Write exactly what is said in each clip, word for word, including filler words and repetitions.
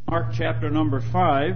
Mark chapter number five,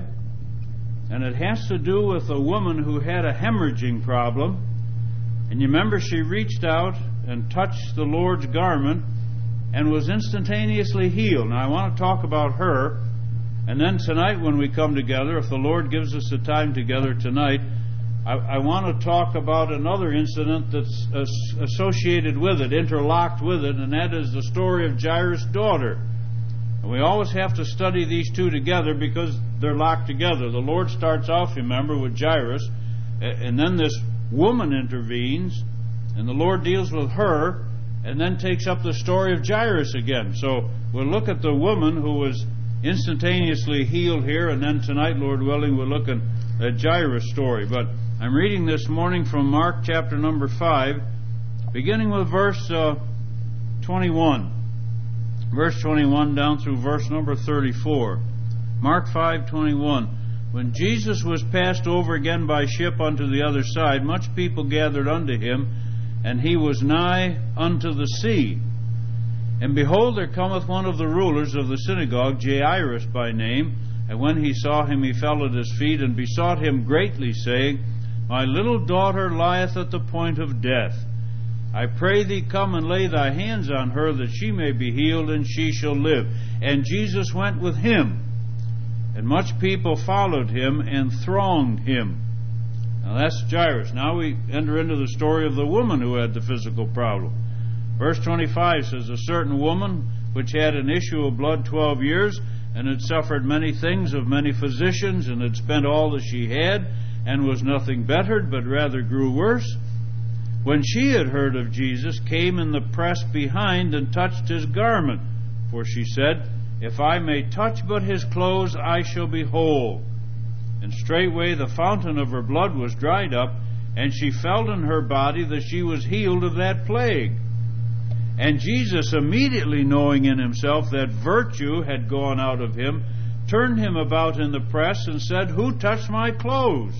and it has to do with a woman who had a hemorrhaging problem. And you remember she reached out and touched the Lord's garment and was instantaneously healed. Now I want to talk about her, and then tonight when we come together, if the Lord gives us the time together tonight, I, I want to talk about another incident that's uh, associated with it, interlocked with it, and that is the story of Jairus' daughter. And we always have to study these two together because they're locked together. The Lord starts off, remember, with Jairus, and then this woman intervenes, and the Lord deals with her, and then takes up the story of Jairus again. So we'll look at the woman who was instantaneously healed here, and then tonight, Lord willing, we'll look at Jairus' story. But I'm reading this morning from Mark chapter number five, beginning with verse uh, twenty-one. Verse twenty-one down through verse number thirty-four. Mark five twenty-one. When Jesus was passed over again by ship unto the other side, much people gathered unto him, and he was nigh unto the sea. And behold, there cometh one of the rulers of the synagogue, Jairus by name. And when he saw him, he fell at his feet, and besought him greatly, saying, My little daughter lieth at the point of death. I pray thee, come and lay thy hands on her, that she may be healed, and she shall live. And Jesus went with him, and much people followed him and thronged him. Now that's Jairus. Now we enter into the story of the woman who had the physical problem. Verse twenty-five says, A certain woman which had an issue of blood twelve years, and had suffered many things of many physicians, and had spent all that she had, and was nothing bettered, but rather grew worse, when she had heard of Jesus, came in the press behind, and touched his garment. For she said, If I may touch but his clothes, I shall be whole. And straightway the fountain of her blood was dried up, and she felt in her body that she was healed of that plague. And Jesus, immediately knowing in himself that virtue had gone out of him, turned him about in the press, and said, Who touched my clothes?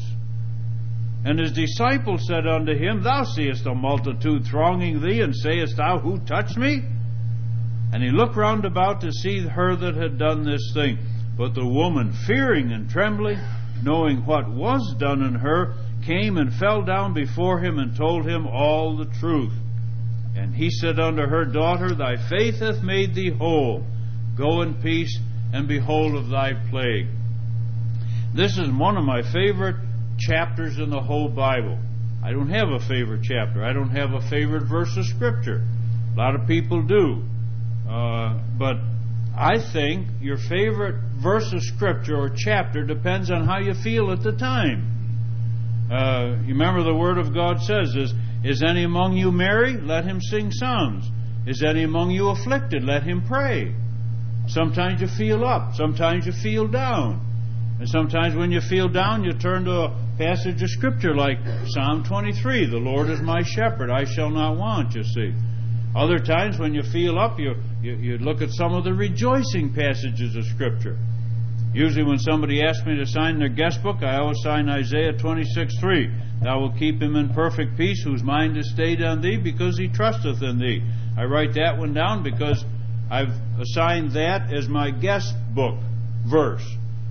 And his disciples said unto him, Thou seest a multitude thronging thee, and sayest thou, Who touched me? And he looked round about to see her that had done this thing. But the woman, fearing and trembling, knowing what was done in her, came and fell down before him, and told him all the truth. And he said unto her, Daughter, thy faith hath made thee whole. Go in peace, and be whole of thy plague. This is one of my favorite chapters in the whole Bible. I don't have a favorite chapter. I don't have a favorite verse of Scripture. A lot of people do. Uh, but I think your favorite verse of Scripture or chapter depends on how you feel at the time. Uh, you remember the Word of God says, is, is any among you merry? Let him sing psalms. Is any among you afflicted? Let him pray. Sometimes you feel up. Sometimes you feel down. And sometimes when you feel down, you turn to a passage of Scripture like Psalm twenty-three. The Lord is my shepherd, I shall not want, you see. Other times when you feel up, you, you, you look at some of the rejoicing passages of Scripture. Usually when somebody asks me to sign their guest book, I always sign Isaiah twenty-six three. Thou wilt keep him in perfect peace, whose mind is stayed on thee, because he trusteth in thee. I write that one down because I've assigned that as my guest book verse.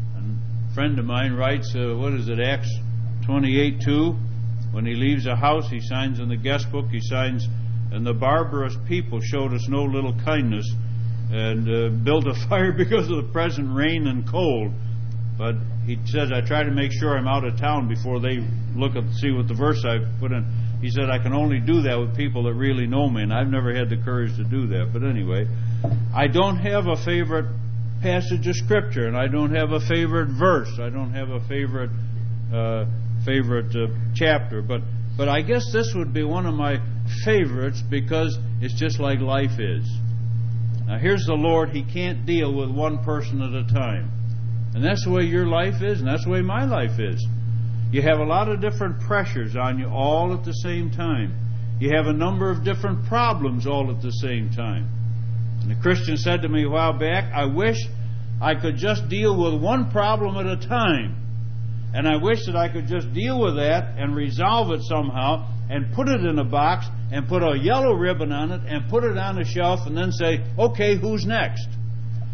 A friend of mine writes, uh, what is it, Acts twenty-eight two? When he leaves a house, he signs in the guest book, he signs, and the barbarous people showed us no little kindness, and uh, built a fire because of the present rain and cold. But he says, I try to make sure I'm out of town before they look and see what the verse I've put in. He said, I can only do that with people that really know me, and I've never had the courage to do that. But anyway, I don't have a favorite passage of Scripture, and I don't have a favorite verse. I don't have a favorite uh, favorite uh, chapter. But but I guess this would be one of my favorites because it's just like life is. Now here's the Lord. He can't deal with one person at a time. And that's the way your life is, and that's the way my life is. You have a lot of different pressures on you all at the same time. You have a number of different problems all at the same time. And the Christian said to me a while back, I wish I could just deal with one problem at a time. And I wish that I could just deal with that and resolve it somehow and put it in a box and put a yellow ribbon on it and put it on a shelf and then say, okay, who's next?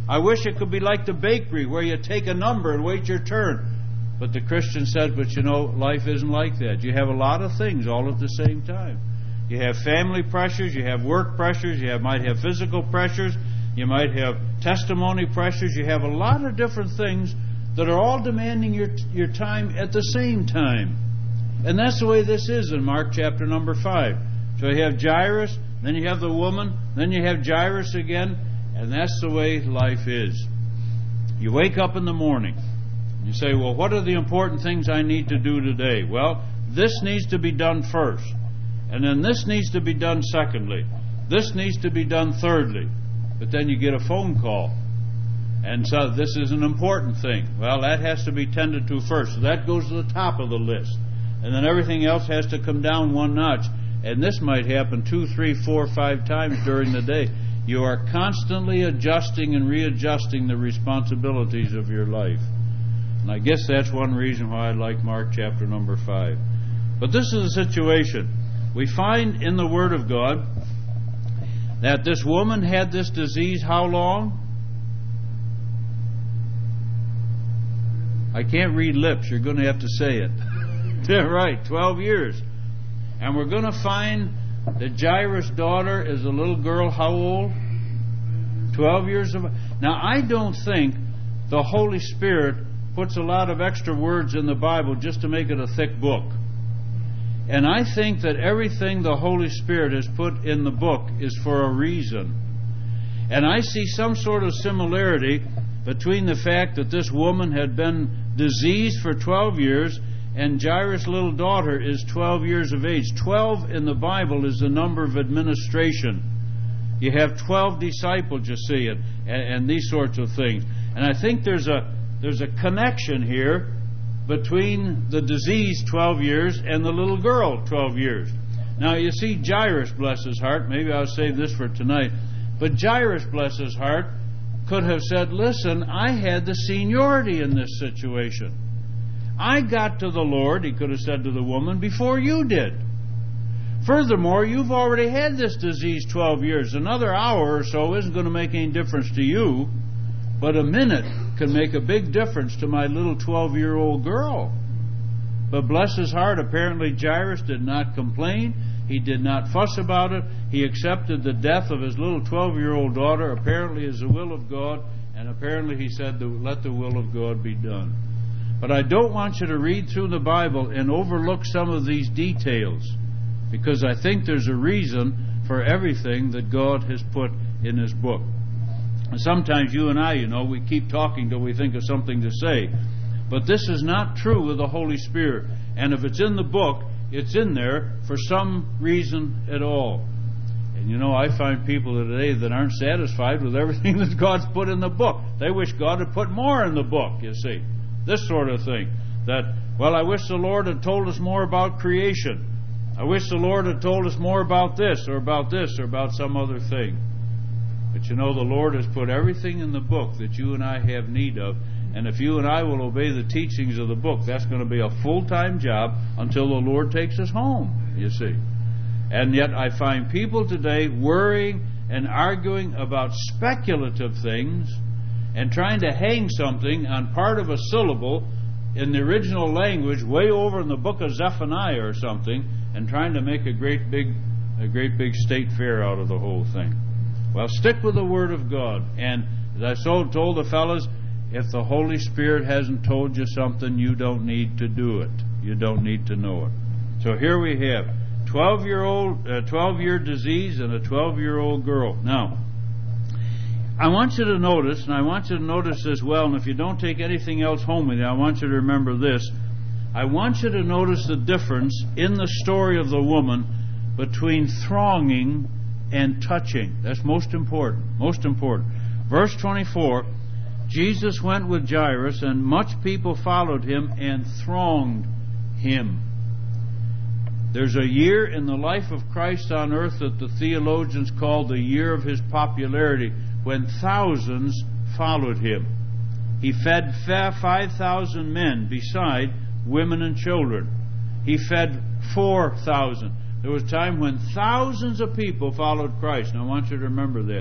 I wish it could be like the bakery where you take a number and wait your turn. But the Christian says, but you know, life isn't like that. You have a lot of things all at the same time. You have family pressures, you have work pressures, you have, might have physical pressures, you might have testimony pressures, you have a lot of different things that are all demanding your your time at the same time. And that's the way this is in Mark chapter number five. So you have Jairus, then you have the woman, then you have Jairus again, and that's the way life is. You wake up in the morning, you say, well, what are the important things I need to do today? Well, this needs to be done first. And then this needs to be done secondly. This needs to be done thirdly. But then you get a phone call. And so this is an important thing. Well, that has to be tended to first. So that goes to the top of the list. And then everything else has to come down one notch. And this might happen two, three, four, five times during the day. You are constantly adjusting and readjusting the responsibilities of your life. And I guess that's one reason why I like Mark chapter number five. But this is a situation. We find in the Word of God that this woman had this disease how long? I can't read lips. You're going to have to say it. Yeah, right, twelve years. And we're going to find that Jairus' daughter is a little girl, how old? twelve years of... Now, I don't think the Holy Spirit puts a lot of extra words in the Bible just to make it a thick book. And I think that everything the Holy Spirit has put in the book is for a reason. And I see some sort of similarity between the fact that this woman had been diseased for twelve years and Jairus' little daughter is twelve years of age. twelve in the Bible is the number of administration. You have twelve disciples, you see, and, and these sorts of things. And I think there's a there's a connection here between the disease twelve years and the little girl twelve years. Now you see, Jairus, bless his heart, maybe I'll save this for tonight, but Jairus, bless his heart, could have said, listen, I had the seniority in this situation. I got to the Lord, he could have said to the woman, before you did. Furthermore, you've already had this disease twelve years. Another hour or so isn't going to make any difference to you, but a minute can make a big difference to my little twelve-year-old girl. But bless his heart, apparently Jairus did not complain. He did not fuss about it. He accepted the death of his little twelve-year-old daughter, apparently as the will of God, and apparently he said, let the will of God be done. But I don't want you to read through the Bible and overlook some of these details, because I think there's a reason for everything that God has put in His book. And sometimes you and I, you know, we keep talking till we think of something to say. But this is not true with the Holy Spirit. And if it's in the book, it's in there for some reason at all. And you know, I find people today that aren't satisfied with everything that God's put in the book. They wish God had put more in the book, you see. This sort of thing. That, well, I wish the Lord had told us more about creation. I wish the Lord had told us more about this or about this or about some other thing. But you know, the Lord has put everything in the book that you and I have need of. And if you and I will obey the teachings of the book, that's going to be a full-time job until the Lord takes us home, you see. And yet I find people today worrying and arguing about speculative things and trying to hang something on part of a syllable in the original language way over in the book of Zephaniah or something, and trying to make a great big a great big state fair out of the whole thing. Well, stick with the Word of God. And as I so told the fellas, if the Holy Spirit hasn't told you something, you don't need to do it. You don't need to know it. So here we have twelve-year-old, uh, twelve-year disease and a twelve-year-old girl. Now, I want you to notice, and I want you to notice as well, and if you don't take anything else home with you, I want you to remember this. I want you to notice the difference in the story of the woman between thronging and touching. That's most important. Most important. Verse twenty-four, Jesus went with Jairus, and much people followed him and thronged him. There's a year in the life of Christ on earth that the theologians call the year of his popularity, when thousands followed him. He fed five thousand men beside women and children. He fed four thousand. There was a time when thousands of people followed Christ. And I want you to remember that.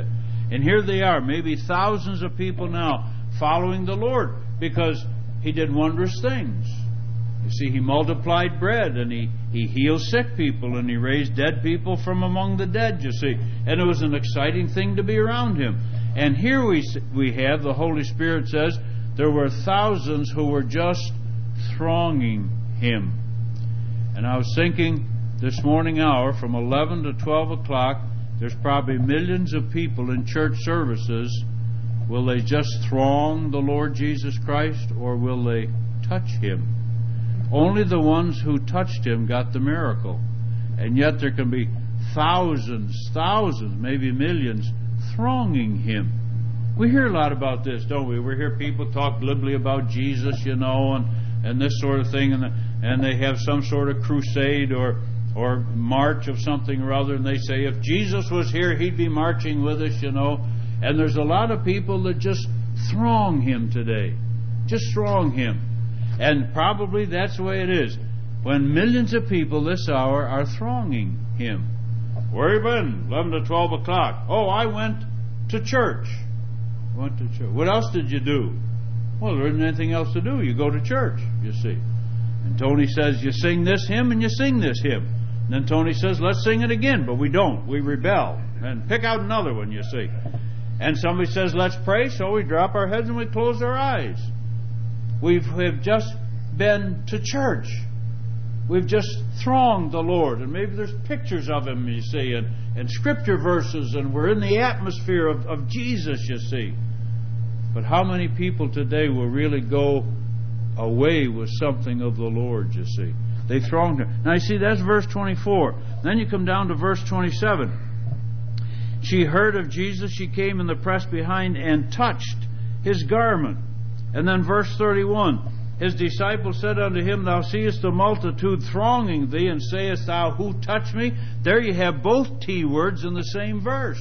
And here they are, maybe thousands of people now following the Lord because He did wondrous things. You see, He multiplied bread, and He, he healed sick people, and He raised dead people from among the dead, you see. And it was an exciting thing to be around Him. And here we we have, the Holy Spirit says, there were thousands who were just thronging Him. And I was thinking this morning hour, from eleven to twelve o'clock, there's probably millions of people in church services. Will they just throng the Lord Jesus Christ, or will they touch Him? Only the ones who touched Him got the miracle. And yet there can be thousands, thousands, maybe millions, thronging Him. We hear a lot about this, don't we? We hear people talk glibly about Jesus, you know, and, and this sort of thing, and the, and they have some sort of crusade or or march of something or other, and they say, if Jesus was here, He'd be marching with us, you know. And there's a lot of people that just throng Him today. Just throng Him. And probably that's the way it is. When millions of people this hour are thronging Him. Where have you been? eleven to twelve o'clock. Oh, I went to church. Went to church. What else did you do? Well, there isn't anything else to do. You go to church, you see. And Tony says, you sing this hymn and you sing this hymn. And then Tony says, let's sing it again. But we don't. We rebel. And pick out another one, you see. And somebody says, let's pray. So we drop our heads and we close our eyes. We've, we've just been to church. We've just thronged the Lord. And maybe there's pictures of Him, you see, and, and scripture verses. And we're in the atmosphere of, of Jesus, you see. But how many people today will really go away with something of the Lord, you see? They thronged Him. Now, you see, that's verse twenty-four. Then you come down to verse twenty-seven. She heard of Jesus. She came in the press behind and touched His garment. And then verse thirty-one. His disciples said unto Him, Thou seest the multitude thronging Thee, and sayest Thou, Who touched me? There you have both T words in the same verse.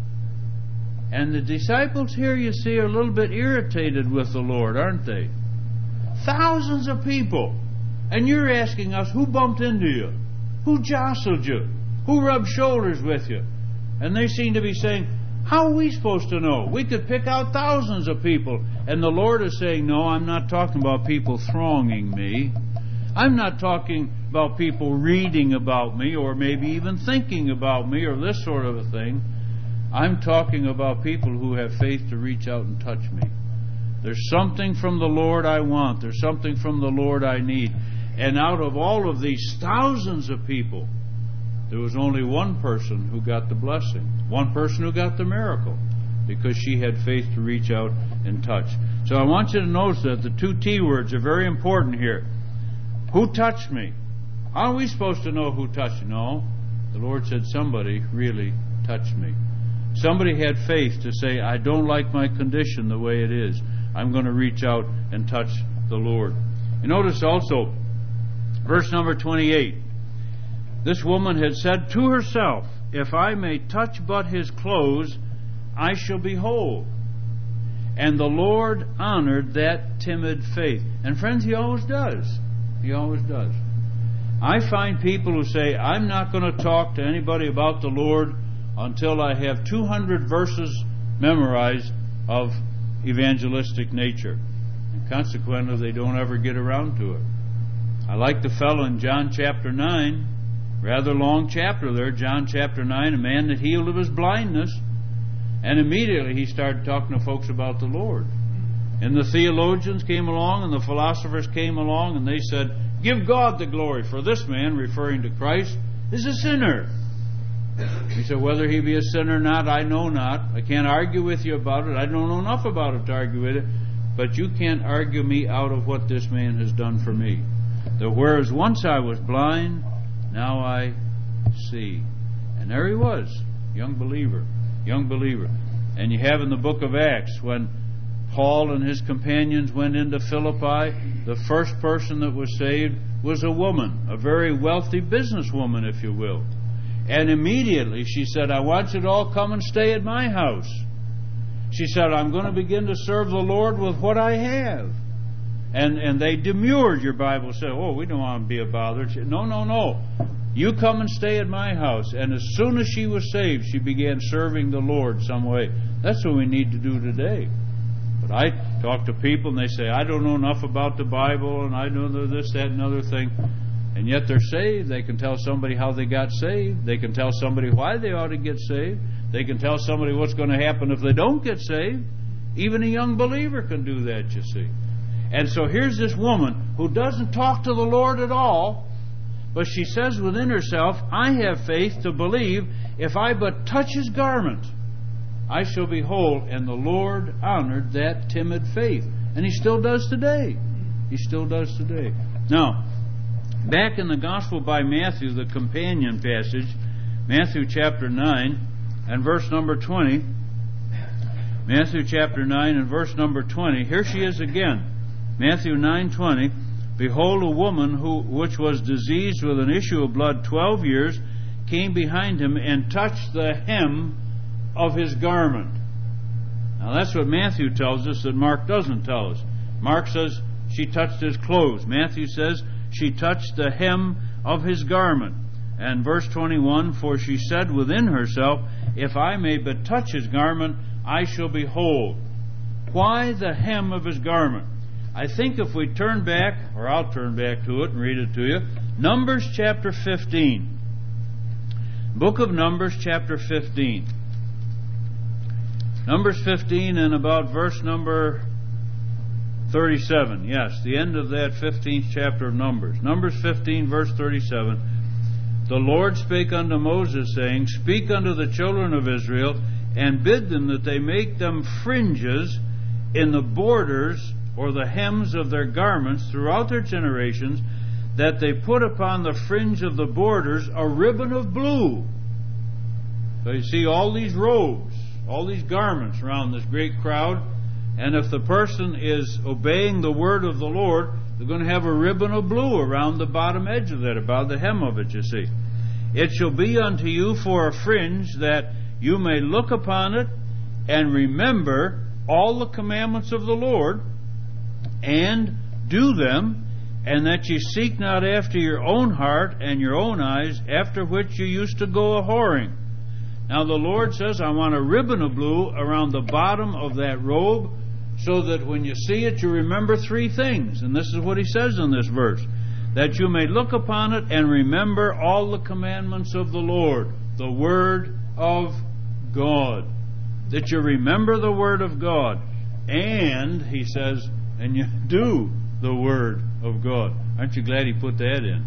And the disciples here, you see, are a little bit irritated with the Lord, aren't they? Thousands of people. And you're asking us, who bumped into you? Who jostled you? Who rubbed shoulders with you? And they seem to be saying, how are we supposed to know? We could pick out thousands of people. And the Lord is saying, no, I'm not talking about people thronging me. I'm not talking about people reading about me or maybe even thinking about me or this sort of a thing. I'm talking about people who have faith to reach out and touch me. There's something from the Lord I want. There's something from the Lord I need. And out of all of these thousands of people, there was only one person who got the blessing. One person who got the miracle. Because she had faith to reach out and touch. So I want you to notice that the two T words are very important here. Who touched me? How are we supposed to know who touched me? No. The Lord said somebody really touched me. Somebody had faith to say, I don't like my condition the way it is. I'm going to reach out and touch the Lord. You notice also, verse number twenty-eight. This woman had said to herself, If I may touch but His clothes, I shall be whole. And the Lord honored that timid faith. And friends, He always does. He always does. I find people who say, I'm not going to talk to anybody about the Lord until I have two hundred verses memorized of evangelistic nature. And consequently, they don't ever get around to it. I like the fellow in John chapter nine, rather long chapter there, John chapter nine, a man that healed of his blindness. And immediately he started talking to folks about the Lord. And the theologians came along and the philosophers came along and they said, Give God the glory, for this man, referring to Christ, is a sinner. He said, whether he be a sinner or not, I know not. I can't argue with you about it. I don't know enough about it to argue with it. But you can't argue me out of what this man has done for me. That whereas once I was blind, now I see. And there he was, young believer, young believer. And you have in the book of Acts, when Paul and his companions went into Philippi, the first person that was saved was a woman, a very wealthy businesswoman, if you will. And immediately she said, I want you to all come and stay at my house. She said, I'm going to begin to serve the Lord with what I have. And and they demurred, your Bible said, oh, we don't want to be a bother. No, no, no. You come and stay at my house. And as soon as she was saved, she began serving the Lord some way. That's what we need to do today. But I talk to people and they say, I don't know enough about the Bible, and I don't know this, that, and other thing. And yet they're saved. They can tell somebody how they got saved. They can tell somebody why they ought to get saved. They can tell somebody what's going to happen if they don't get saved. Even a young believer can do that, you see. And so here's this woman who doesn't talk to the Lord at all, but she says within herself, I have faith to believe if I but touch His garment, I shall be whole. And the Lord honored that timid faith. And He still does today. He still does today. Now, back in the Gospel by Matthew, the companion passage, Matthew chapter nine and verse number twenty. Matthew chapter nine and verse number twenty. Here she is again. Matthew nine twenty. Behold, a woman who which was diseased with an issue of blood twelve years came behind Him and touched the hem of His garment. Now that's what Matthew tells us that Mark doesn't tell us. Mark says she touched His clothes. Matthew says she touched the hem of His garment. And verse twenty-one, for she said within herself, if I may but touch His garment, I shall be whole. Why the hem of His garment? I think if we turn back, or I'll turn back to it and read it to you, Numbers chapter fifteen. Book of Numbers chapter fifteen. Numbers fifteen and about verse number thirty-seven. Yes, the end of that fifteenth chapter of Numbers. Numbers fifteen, verse thirty-seven. The Lord spake unto Moses, saying, speak unto the children of Israel, and bid them that they make them fringes in the borders or the hems of their garments throughout their generations, that they put upon the fringe of the borders a ribbon of blue. So you see all these robes, all these garments around this great crowd, and if the person is obeying the word of the Lord, they're going to have a ribbon of blue around the bottom edge of that, about the hem of it, you see. It shall be unto you for a fringe, that you may look upon it and remember all the commandments of the Lord, and do them, and that ye seek not after your own heart and your own eyes, after which you used to go a whoring. Now the Lord says, I want a ribbon of blue around the bottom of that robe, so that when you see it, you remember three things. And this is what He says in this verse. That you may look upon it and remember all the commandments of the Lord, the Word of God. That you remember the Word of God. And, He says, and you do the Word of God. Aren't you glad He put that in?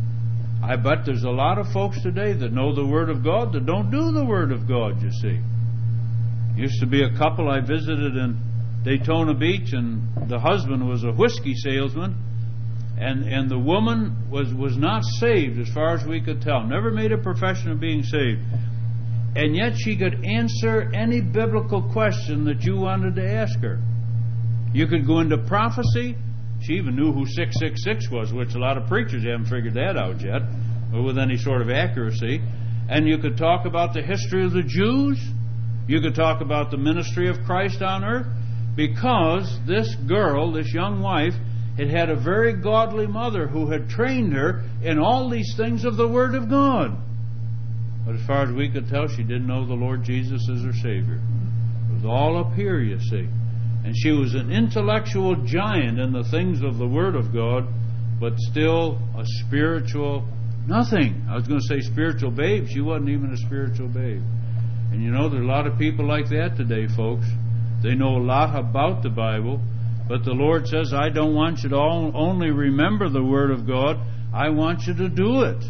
I bet there's a lot of folks today that know the Word of God that don't do the Word of God, you see. Used to be a couple I visited in Daytona Beach, and the husband was a whiskey salesman, and, and the woman was, was not saved as far as we could tell. Never made a profession of being saved. And yet she could answer any biblical question that you wanted to ask her. You could go into prophecy. She even knew who six six six was, which a lot of preachers haven't figured that out yet, or with any sort of accuracy. And you could talk about the history of the Jews. You could talk about the ministry of Christ on earth, because this girl, this young wife, had had a very godly mother who had trained her in all these things of the Word of God. But as far as we could tell, she didn't know the Lord Jesus as her Savior. It was all up here, you see. And she was an intellectual giant in the things of the Word of God, but still a spiritual nothing. I was going to say spiritual babe. She wasn't even a spiritual babe. And you know, there are a lot of people like that today, folks. They know a lot about the Bible, but the Lord says, I don't want you to all only remember the Word of God. I want you to do it.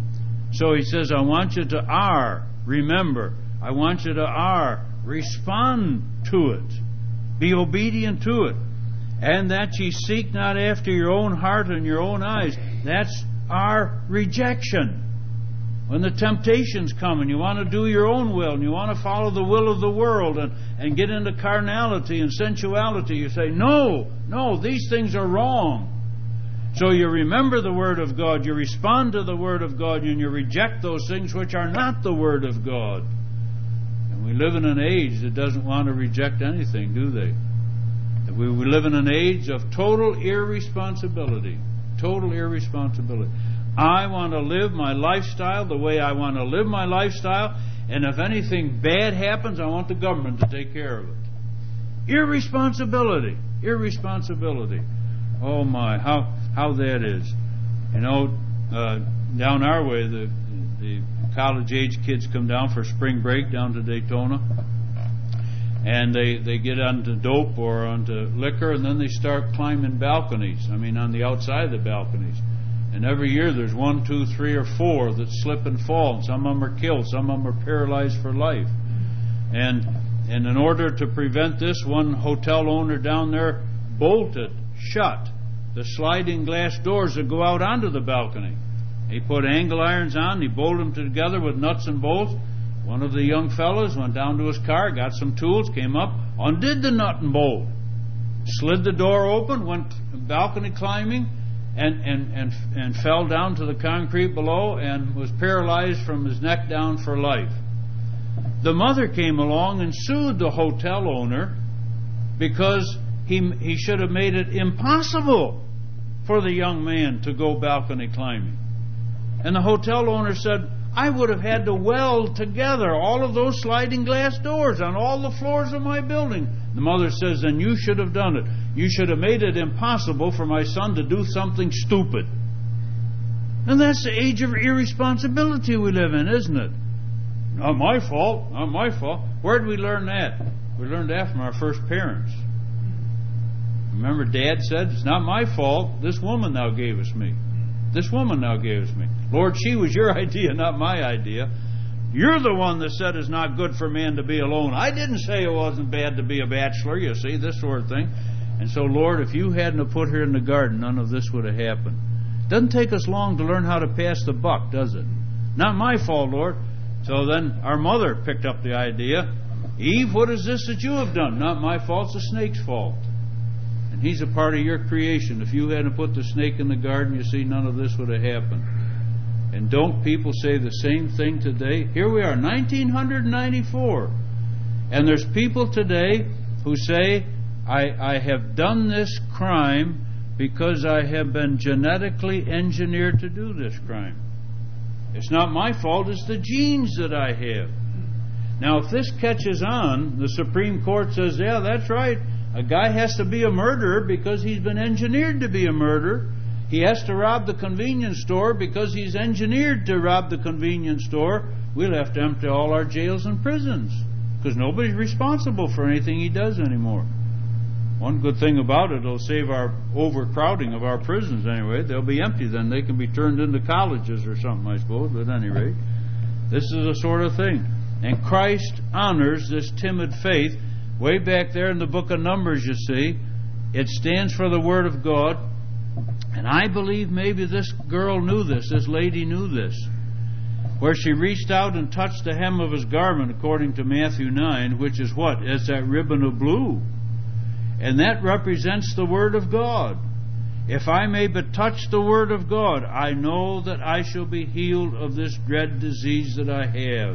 So He says, I want you to R, remember. I want you to R, respond to it. Be obedient to it. And that ye seek not after your own heart and your own eyes. That's our rejection. When the temptations come and you want to do your own will and you want to follow the will of the world and, and get into carnality and sensuality, you say, no, no, these things are wrong. So you remember the Word of God, you respond to the Word of God, and you reject those things which are not the Word of God. And we live in an age that doesn't want to reject anything, do they? We, we live in an age of total irresponsibility. Total irresponsibility. I want to live my lifestyle the way I want to live my lifestyle, and if anything bad happens, I want the government to take care of it. Irresponsibility. Irresponsibility. Oh my, how how that is. You know, uh, down our way, the the college-age kids come down for spring break down to Daytona, and they, they get onto dope or onto liquor, and then they start climbing balconies. I mean, on the outside of the balconies. And every year there's one, two, three, or four that slip and fall. And some of them are killed. Some of them are paralyzed for life. And and in order to prevent this, one hotel owner down there bolted shut the sliding glass doors that go out onto the balcony. He put angle irons on. He bolted them together with nuts and bolts. One of the young fellows went down to his car, got some tools, came up, undid the nut and bolt, slid the door open, went balcony climbing, and, and, and, and fell down to the concrete below and was paralyzed from his neck down for life. The mother came along and sued the hotel owner because he, he should have made it impossible for the young man to go balcony climbing. And the hotel owner said, I would have had to weld together all of those sliding glass doors on all the floors of my building. The mother says, then you should have done it. You should have made it impossible for my son to do something stupid. And that's the age of irresponsibility we live in, isn't it? Not my fault. Not my fault. Where did we learn that? We learned that from our first parents. Remember, Dad said, it's not my fault. This woman thou gavest me. This woman thou gavest me. Lord, she was your idea, not my idea. You're the one that said it's not good for man to be alone. I didn't say it wasn't bad to be a bachelor, you see, this sort of thing. And so, Lord, if you hadn't have put her in the garden, none of this would have happened. Doesn't take us long to learn how to pass the buck, does it? Not my fault, Lord. So then our mother picked up the idea. Eve, what is this that you have done? Not my fault, it's the snake's fault. And he's a part of your creation. If you hadn't put the snake in the garden, you see, none of this would have happened. And don't people say the same thing today? Here we are, nineteen ninety-four. And there's people today who say, I, I have done this crime because I have been genetically engineered to do this crime. It's not my fault, it's the genes that I have. Now, if this catches on, the Supreme Court says, yeah, that's right. A guy has to be a murderer because he's been engineered to be a murderer. He has to rob the convenience store because he's engineered to rob the convenience store. We'll have to empty all our jails and prisons because nobody's responsible for anything he does anymore. One good thing about it, it'll save our overcrowding of our prisons anyway. They'll be empty then. They can be turned into colleges or something, I suppose. But at any rate, this is the sort of thing. And Christ honors this timid faith. Way back there in the book of Numbers, you see, it stands for the Word of God. And I believe maybe this girl knew this, this lady knew this, where she reached out and touched the hem of his garment, according to Matthew nine, which is what? It's that ribbon of blue. And that represents the Word of God. If I may but touch the Word of God, I know that I shall be healed of this dread disease that I have.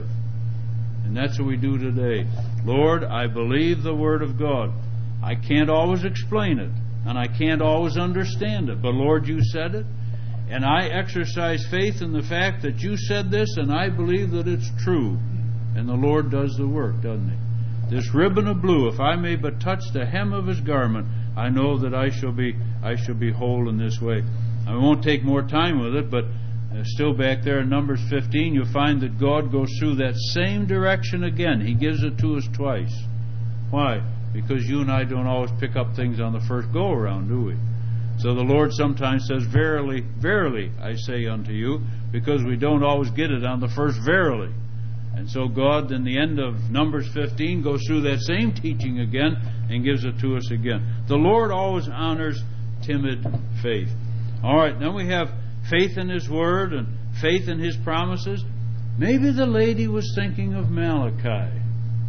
And that's what we do today. Lord, I believe the Word of God. I can't always explain it, and I can't always understand it. But Lord, you said it, and I exercise faith in the fact that you said this, and I believe that it's true. And the Lord does the work, doesn't He? This ribbon of blue, if I may but touch the hem of His garment, I know that I shall be I shall be whole in this way. I won't take more time with it, but uh, still back there in Numbers fifteen, you'll find that God goes through that same direction again. He gives it to us twice. Why? Because you and I don't always pick up things on the first go-around, do we? So the Lord sometimes says, verily, verily, I say unto you, because we don't always get it on the first verily. And so God, in the end of Numbers fifteen, goes through that same teaching again and gives it to us again. The Lord always honors timid faith. All right, then we have faith in His Word and faith in His promises. Maybe the lady was thinking of Malachi,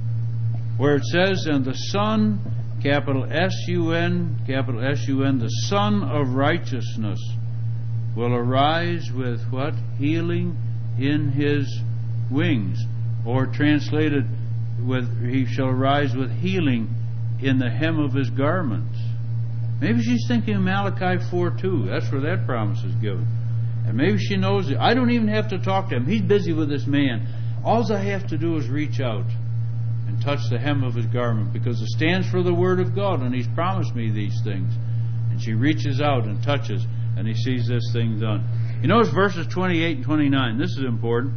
where it says, and the Son, capital S U N, capital S U N, the Son of Righteousness will arise with what? Healing in His wings. Or translated with, He shall arise with healing in the hem of His garments. Maybe she's thinking of Malachi four two. That's where that promise is given. And maybe she knows it. I don't even have to talk to him. He's busy with this man. All I have to do is reach out and touch the hem of his garment, because it stands for the Word of God, and He's promised me these things. And she reaches out and touches, and he sees this thing done. You notice verses twenty-eight and twenty-nine. This is important.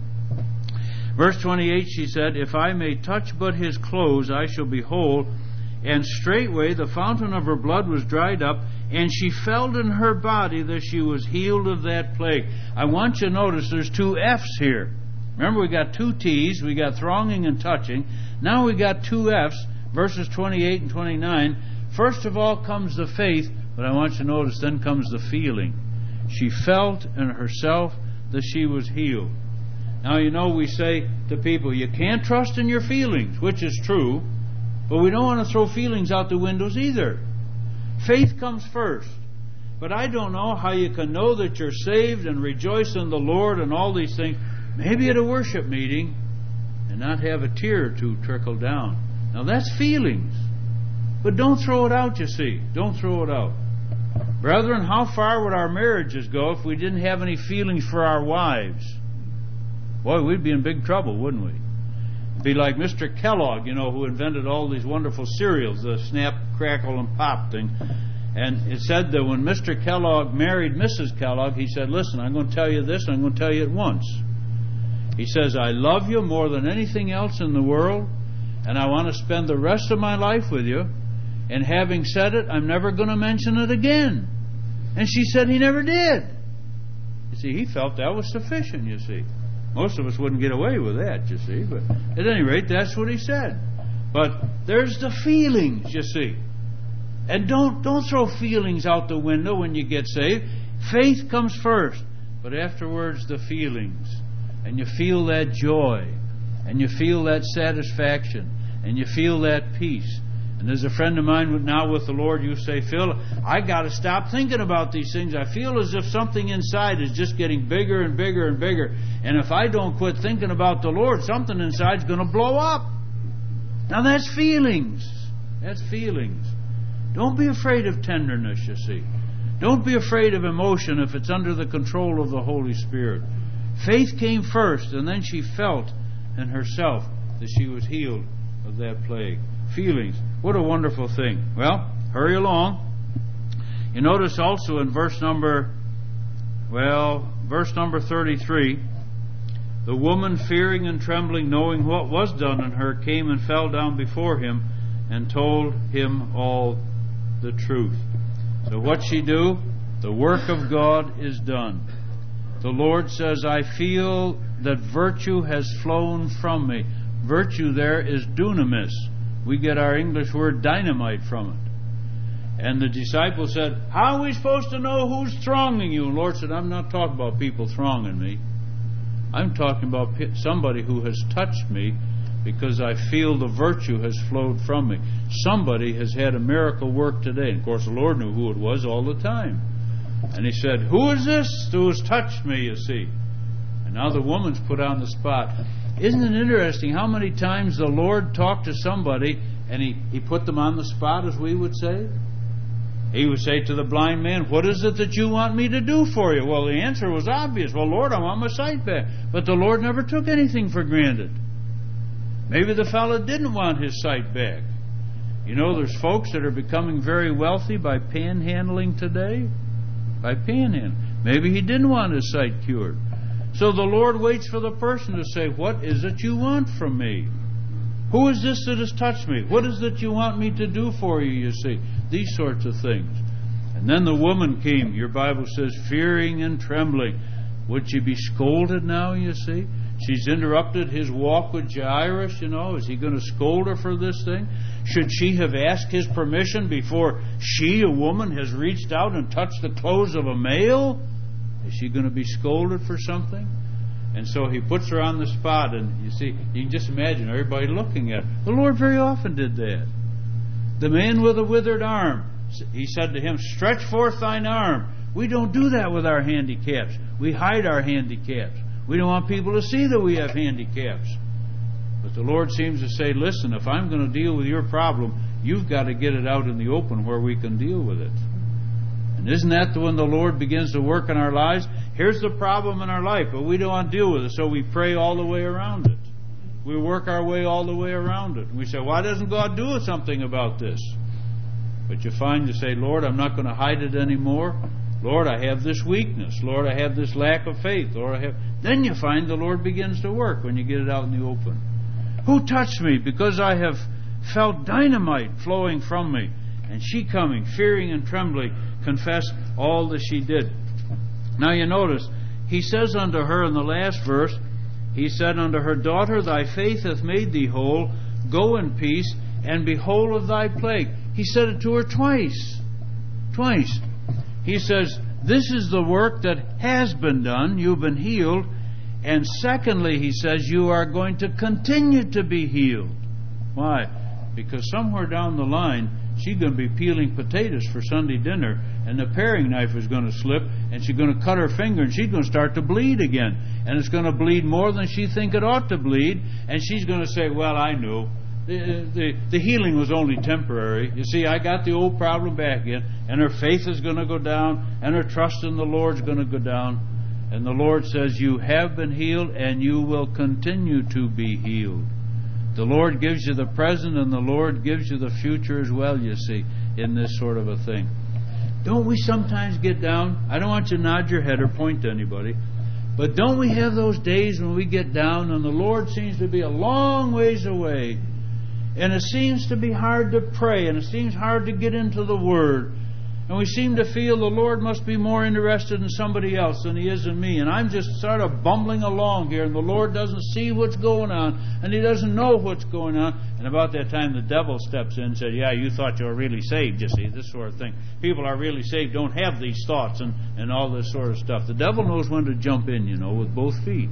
Verse twenty-eight, she said, "If I may touch but his clothes, I shall be whole. And straightway the fountain of her blood was dried up, and she felt in her body that she was healed of that plague." I want you to notice there's two F's here. Remember, we got two T's. We got thronging and touching. Now we got two F's, verses twenty-eight and twenty-nine. First of all comes the faith, but I want you to notice then comes the feeling. She felt in herself that she was healed. Now, you know, we say to people, you can't trust in your feelings, which is true, but we don't want to throw feelings out the windows either. Faith comes first. But I don't know how you can know that you're saved and rejoice in the Lord and all these things, maybe at a worship meeting, and not have a tear or two trickle down. Now, that's feelings. But don't throw it out, you see. Don't throw it out. Brethren, how far would our marriages go if we didn't have any feelings for our wives? Boy, we'd be in big trouble, wouldn't we? It'd be like Mister Kellogg, you know, who invented all these wonderful cereals, the Snap, Crackle, and Pop thing. And it said that when Mister Kellogg married Missus Kellogg, he said, "Listen, I'm going to tell you this, and I'm going to tell you it once." He says, "I love you more than anything else in the world, and I want to spend the rest of my life with you. And having said it, I'm never going to mention it again." And she said he never did. You see, he felt that was sufficient, you see. Most of us wouldn't get away with that, you see. But at any rate, that's what he said. But there's the feelings, you see. And don't don't throw feelings out the window when you get saved. Faith comes first, but afterwards the feelings. And you feel that joy, and you feel that satisfaction, and you feel that peace. And as a friend of mine now with the Lord, you say, "Phil, I got to stop thinking about these things. I feel as if something inside is just getting bigger and bigger and bigger. And if I don't quit thinking about the Lord, something inside is going to blow up." Now that's feelings. That's feelings. Don't be afraid of tenderness, you see. Don't be afraid of emotion if it's under the control of the Holy Spirit. Faith came first, and then she felt in herself that she was healed of that plague. Feelings. What a wonderful thing. Well, hurry along. You notice also in verse number, well, verse number thirty-three, the woman, fearing and trembling, knowing what was done in her, came and fell down before him and told him all the truth. So what'd she do? The work of God is done. The Lord says, "I feel that virtue has flown from me." Virtue there is dunamis. We get our English word dynamite from it. And the disciples said, "How are we supposed to know who's thronging you?" And the Lord said, "I'm not talking about people thronging me. I'm talking about somebody who has touched me because I feel the virtue has flowed from me. Somebody has had a miracle work today." And of course, the Lord knew who it was all the time. And He said, "Who is this who has touched me, you see?" And now the woman's put on the spot. Isn't it interesting how many times the Lord talked to somebody and he, he put them on the spot, as we would say? He would say to the blind man, "What is it that you want me to do for you?" Well, the answer was obvious. "Well, Lord, I want my sight back." But the Lord never took anything for granted. Maybe the fellow didn't want his sight back. You know, there's folks that are becoming very wealthy by panhandling today. By panhandling. Maybe he didn't want his sight cured. So the Lord waits for the person to say, "What is it you want from me? Who is this that has touched me? What is it you want me to do for you?" You see, these sorts of things. And then the woman came, your Bible says, fearing and trembling. Would she be scolded now, you see? She's interrupted his walk with Jairus, you know. Is he going to scold her for this thing? Should she have asked his permission before she, a woman, has reached out and touched the clothes of a male? Is she going to be scolded for something? And so he puts her on the spot, and you see, you can just imagine everybody looking at her. The Lord very often did that. The man with a withered arm, He said to him, "Stretch forth thine arm." We don't do that with our handicaps. We hide our handicaps. We don't want people to see that we have handicaps. But the Lord seems to say, "Listen, if I'm going to deal with your problem, you've got to get it out in the open where we can deal with it." And isn't that when the Lord begins to work in our lives? Here's the problem in our life, but we don't want to deal with it, so we pray all the way around it. We work our way all the way around it. We say, why doesn't God do something about this? But you find you say, Lord, I'm not going to hide it anymore. Lord, I have this weakness. Lord, I have this lack of faith. Lord, I have... Then you find the Lord begins to work when you get it out in the open. Who touched me? Because I have felt dynamite flowing from me. And she coming, fearing and trembling, confessed all that she did. Now you notice, he says unto her in the last verse, he said unto her, Daughter, thy faith hath made thee whole. Go in peace, and be whole of thy plague. He said it to her twice. Twice. He says, this is the work that has been done. You've been healed. And secondly, he says, you are going to continue to be healed. Why? Because somewhere down the line, she's going to be peeling potatoes for Sunday dinner, and the paring knife is going to slip, and she's going to cut her finger, and she's going to start to bleed again. And it's going to bleed more than she think it ought to bleed, and she's going to say, well, I knew. The, the, the healing was only temporary. You see, I got the old problem back again, and her faith is going to go down, and her trust in the Lord is going to go down. And the Lord says, you have been healed, and you will continue to be healed. The Lord gives you the present, and the Lord gives you the future as well, you see, in this sort of a thing. Don't we sometimes get down? I don't want you to nod your head or point to anybody, but don't we have those days when we get down and the Lord seems to be a long ways away, and it seems to be hard to pray, and it seems hard to get into the Word, and we seem to feel the Lord must be more interested in somebody else than He is in me, and I'm just sort of bumbling along here, and the Lord doesn't see what's going on, and He doesn't know what's going on. And about that time the devil steps in and says, yeah, you thought you were really saved, you see, this sort of thing. People are really saved don't have these thoughts and, and all this sort of stuff. The devil knows when to jump in, you know, with both feet.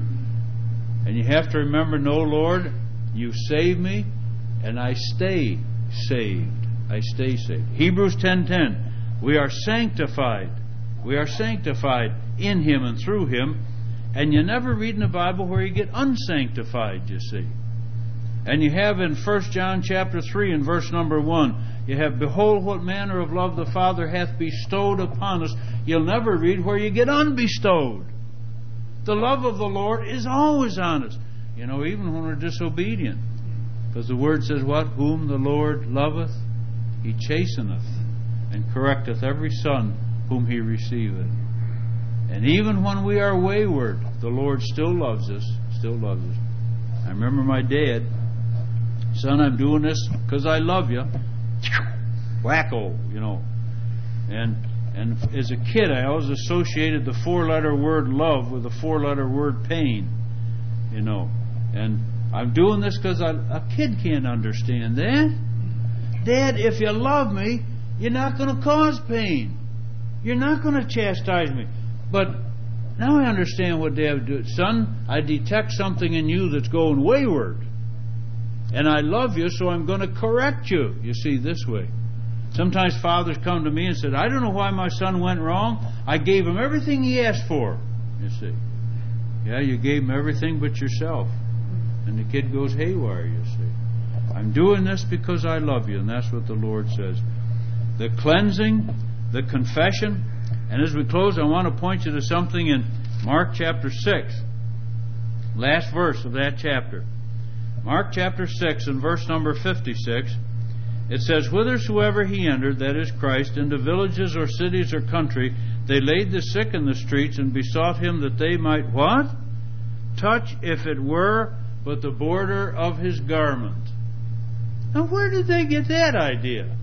And you have to remember, no, Lord, you saved me, and I stay saved. I stay saved. Hebrews ten ten. We are sanctified. We are sanctified in Him and through Him. And you never read in the Bible where you get unsanctified, you see. And you have in First John chapter three and verse number one, you have, Behold what manner of love the Father hath bestowed upon us. You'll never read where you get unbestowed. The love of the Lord is always on us. You know, even when we're disobedient. Because the Word says what? Whom the Lord loveth, He chasteneth, and correcteth every son whom He receiveth. And even when we are wayward, the Lord still loves us, still loves us. I remember my dad, son, I'm doing this because I love you. Wacko, you know. And and as a kid, I always associated the four-letter word love with the four-letter word pain, you know. And I'm doing this because a kid can't understand that. Dad, if you love me, you're not going to cause pain. You're not going to chastise me. But now I understand what Dad would do. Son, I detect something in you that's going wayward. And I love you, so I'm going to correct you, you see, this way. Sometimes fathers come to me and said, I don't know why my son went wrong. I gave him everything he asked for, you see. Yeah, you gave him everything but yourself. And the kid goes haywire, you see. I'm doing this because I love you, and that's what the Lord says. The cleansing, the confession. And as we close, I want to point you to something in Mark chapter six. Last verse of that chapter. Mark chapter six and verse number fifty-six. It says, Whithersoever he entered, that is Christ, into villages or cities or country, they laid the sick in the streets and besought him that they might, what? Touch, if it were, but the border of his garment. Now where did they get that idea?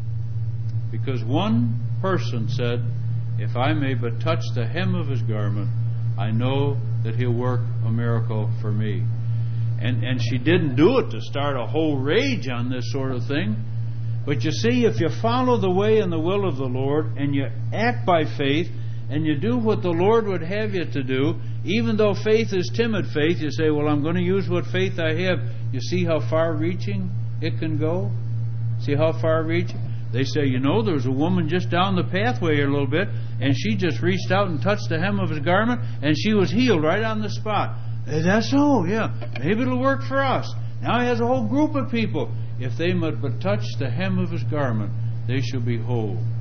Because one person said, if I may but touch the hem of his garment, I know that he'll work a miracle for me. And and she didn't do it to start a whole rage on this sort of thing. But you see, if you follow the way and the will of the Lord, and you act by faith, and you do what the Lord would have you to do, even though faith is timid faith, you say, well, I'm going to use what faith I have. You see how far-reaching it can go? See how far-reaching? They say, you know, there was a woman just down the pathway here a little bit, and she just reached out and touched the hem of his garment, and she was healed right on the spot. That's so, yeah. Maybe it'll work for us. Now he has a whole group of people. If they but touch the hem of his garment, they shall be whole.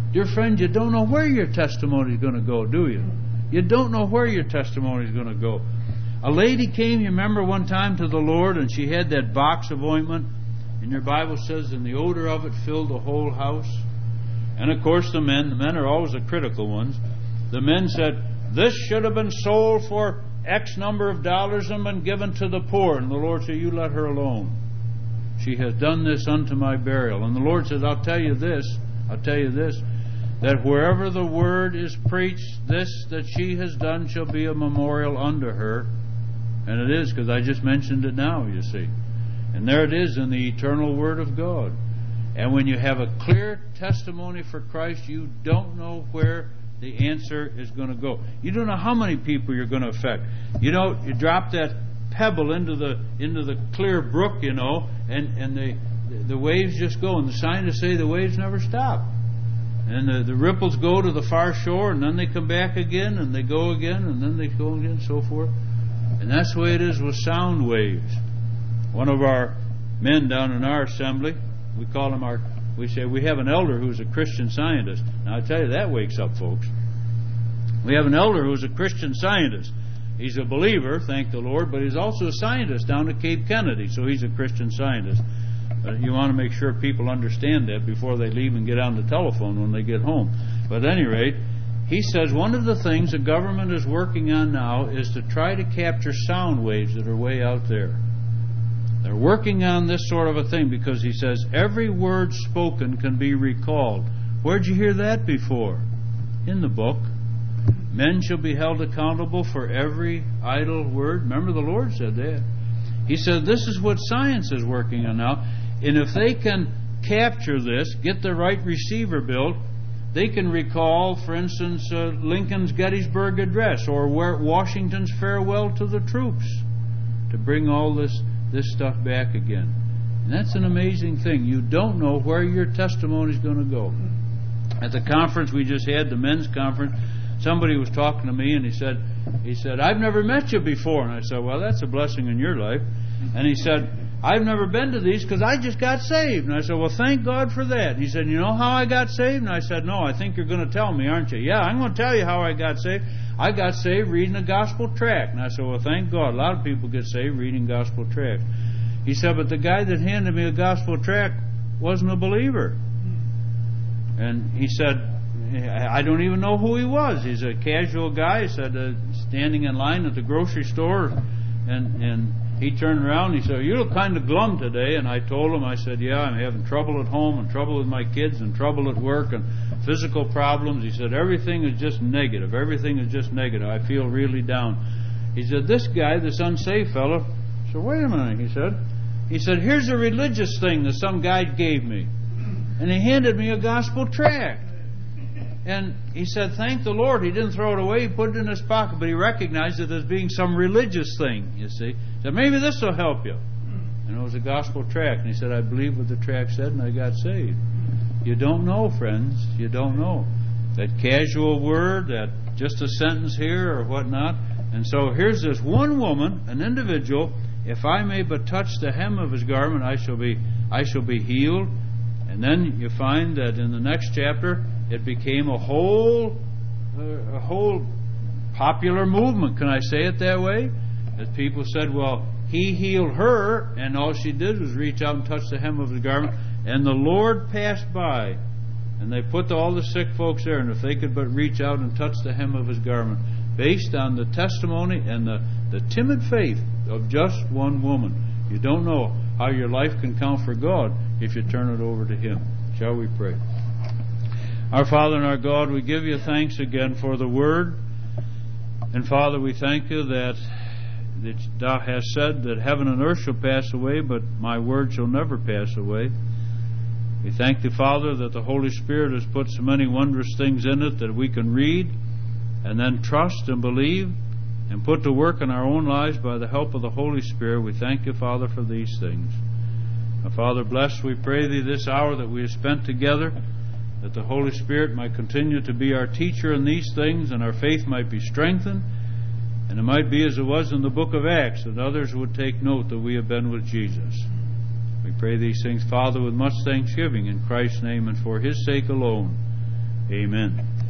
Dear friend, you don't know where your testimony is going to go, do you? You don't know where your testimony is going to go. A lady came, you remember, one time to the Lord, and she had that box of ointment, and your Bible says, and the odor of it filled the whole house. And of course the men, the men are always the critical ones, the men said, this should have been sold for X number of dollars and been given to the poor. And the Lord said, you let her alone. She has done this unto my burial. And the Lord says, I'll tell you this, I'll tell you this, that wherever the word is preached, this that she has done shall be a memorial unto her. And it is, because I just mentioned it now, you see. And there it is in the eternal Word of God. And when you have a clear testimony for Christ, you don't know where the answer is going to go. You don't know how many people you're going to affect. You know, you drop that pebble into the into the clear brook, you know, and, and the the waves just go. And the scientists say the waves never stop. And the, the ripples go to the far shore, and then they come back again, and they go again, and then they go again, and so forth. And that's the way it is with sound waves. One of our men down in our assembly, we call him our, we say we have an elder who's a Christian scientist. Now I tell you, that wakes up folks. We have an elder who's a Christian scientist. He's a believer, thank the Lord, but he's also a scientist down at Cape Kennedy, so he's a Christian scientist. But you want to make sure people understand that before they leave and get on the telephone when they get home. But at any rate, he says one of the things the government is working on now is to try to capture sound waves that are way out there. They're working on this sort of a thing because he says every word spoken can be recalled. Where'd you hear that before? In the book. Men shall be held accountable for every idle word. Remember, the Lord said that. He said this is what science is working on now. And if they can capture this, get the right receiver built, they can recall, for instance, uh, Lincoln's Gettysburg Address or Washington's farewell to the troops to bring all this, this stuff back again. And that's an amazing thing. You don't know where your testimony is going to go. At the conference we just had, the men's conference, somebody was talking to me and he said, he said, I've never met you before. And I said, well, that's a blessing in your life. And he said, I've never been to these because I just got saved. And I said, well, thank God for that. And he said, you know how I got saved? And I said, no, I think you're going to tell me, aren't you? Yeah, I'm going to tell you how I got saved. I got saved reading a gospel tract. And I said, well, thank God. A lot of people get saved reading gospel tracts. He said, but the guy that handed me a gospel tract wasn't a believer. And he said, I don't even know who he was. He's a casual guy. He said, uh, standing in line at the grocery store, and and he turned around and he said, you look kind of glum today. And I told him, I said, yeah, I'm having trouble at home and trouble with my kids and trouble at work and physical problems. He said, everything is just negative. Everything is just negative. I feel really down. He said, this guy, this unsaved fellow, I said, wait a minute, he said. He said, here's a religious thing that some guy gave me. And he handed me a gospel tract. And he said, thank the Lord. He didn't throw it away. He put it in his pocket, but he recognized it as being some religious thing, you see. He said, maybe this will help you. And it was a gospel tract. And he said, I believe what the tract said, and I got saved. You don't know, friends. You don't know. That casual word, that just a sentence here or whatnot. And so here's this one woman, an individual. If I may but touch the hem of his garment, I shall be, I shall be healed. And then you find that in the next chapter, it became a whole, uh, a whole popular movement. Can I say it that way? That people said, well, he healed her, and all she did was reach out and touch the hem of his garment, and the Lord passed by, and they put all the sick folks there, and if they could but reach out and touch the hem of his garment, based on the testimony and the, the timid faith of just one woman. You don't know how your life can count for God if you turn it over to Him. Shall we pray? Our Father and our God, we give you thanks again for the Word. And Father, we thank you that, that thou hast said that heaven and earth shall pass away, but my word shall never pass away. We thank you, Father, that the Holy Spirit has put so many wondrous things in it that we can read and then trust and believe and put to work in our own lives by the help of the Holy Spirit. We thank you, Father, for these things. Now, Father, bless, we pray thee, this hour that we have spent together, that the Holy Spirit might continue to be our teacher in these things, and our faith might be strengthened, and it might be as it was in the book of Acts, that others would take note that we have been with Jesus. We pray these things, Father, with much thanksgiving in Christ's name and for His sake alone. Amen.